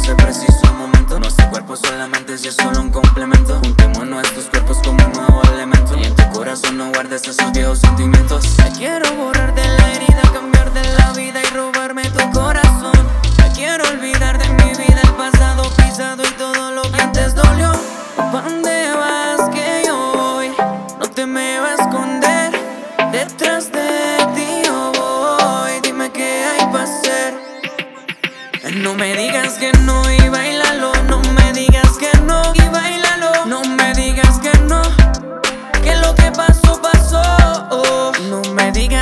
ese preciso momento. Nuestro cuerpo solamente si es solo un complemento. Juntemos nuestros cuerpos como un nuevo elemento. Y en tu corazón no guardes esos viejos sentimientos. Te quiero borrar de la herida, cambiar de la vida y robarme tu corazón. Te quiero olvidar de mi vida, el pasado pisado y todo lo que antes dolió. ¿Pa' dónde vas que yo voy? No te me va a esconder. Detrás de ti yo voy. Dime qué hay pa' hacer. No me digas que no y bailalo. No me digas que no y bailalo. No me digas que no, que lo que pasó, pasó. No me digas